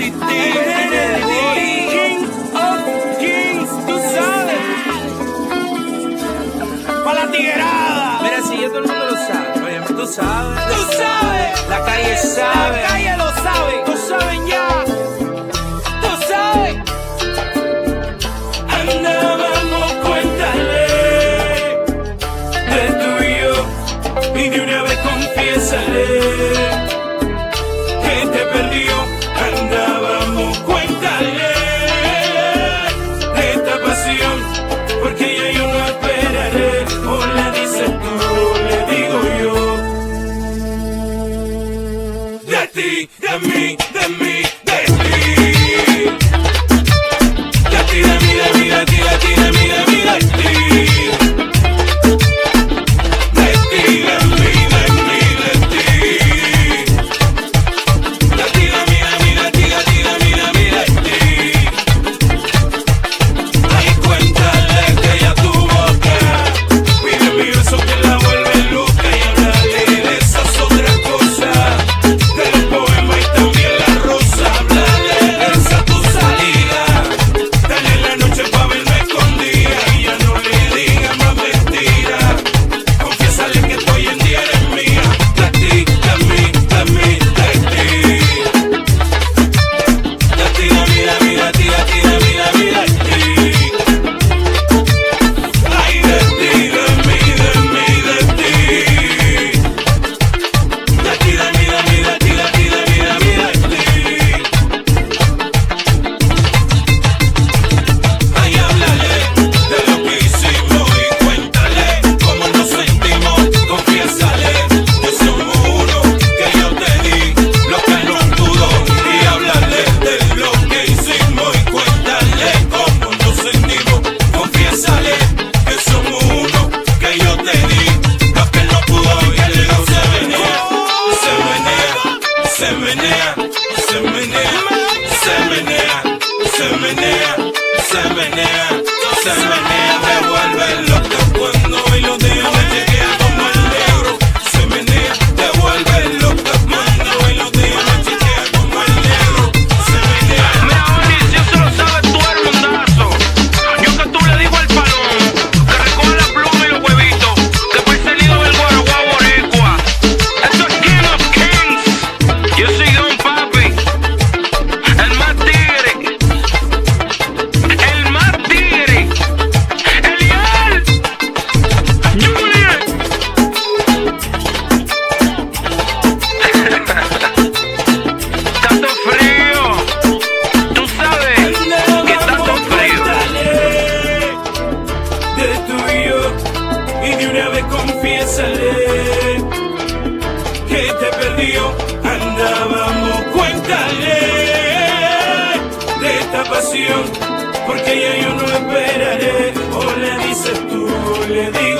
King of Kings, tú sabes. Pa' la tiguerada. Mira, si ya todo el mundo lo sabe. Oye, tú sabes. Tú sabes. La calle sabe. La calle lo sabe. Tú sabes ya. Tú sabes. Andábamos, cuéntale de tú y yo, y de una vez confiésale que te perdió. Andábamos, cuéntale de esta pasión, porque ya yo no esperaré. O le dices tú, le digo yo. De ti, de mí, de mí, de ti. De ti, de mí, de mí, de ti, de ti, de mí, de mí, de ti. De ti, de mí, de mí, de ti. De ti, de mí, de mí, de ti, de ti, de mí, de mí, de ti. Ay, cuéntale que ella tu boca pide mi beso que la vuelve loca, y háblale de esas otras cosas, de los poemas y también la rosa. Háblale de esa tu salida, dale la noche pa' verme escondida, y ya no le digas más mentiras. Confiésale que tú hoy en día eres mía. De ti, de mí, de mí, de ti. De ti, de mí, de mí, de ti, de ti, de mí, de mí, de ti. Ay, de ti, de mí, de mí, de ti. De ti, de mí, de mí, de ti, de ti, de mí, de mí, de ti. Ay, háblale de lo que hicimos y cuéntale cómo nos sentimos. Confiésale que somos uno, que yo te di lo que no pudo. Y háblale de lo que hicimos y cuéntale cómo nos sentimos. Confiésale que somos uno, que yo te di lo que no pudo. Y el ego se menea, se menea, se menea, se menea, se menea, se menea, se menea, se menea. Me vuelve loca cuando hoy los días me chequea como el negro. Se menea, te vuelve loca cuando hoy los días me chequea como el negro. Se menea. Mira, Oni, si eso lo sabe todo el mundazo. Yo que tú le digo al palón que recoge la pluma y los huevitos, que parece el nido del guaraguá boricua. Esto es King of Kings. Yo soy Don Papi, el más tigre, el más tigre, Eliel, Juliet. Tanto frío, tú sabes que tanto frío. De tú y yo, y de una vez confiésale que te perdió. Andábamos, cuéntale de esta pasión, porque ya yo no esperaré. O le dices tú, le digo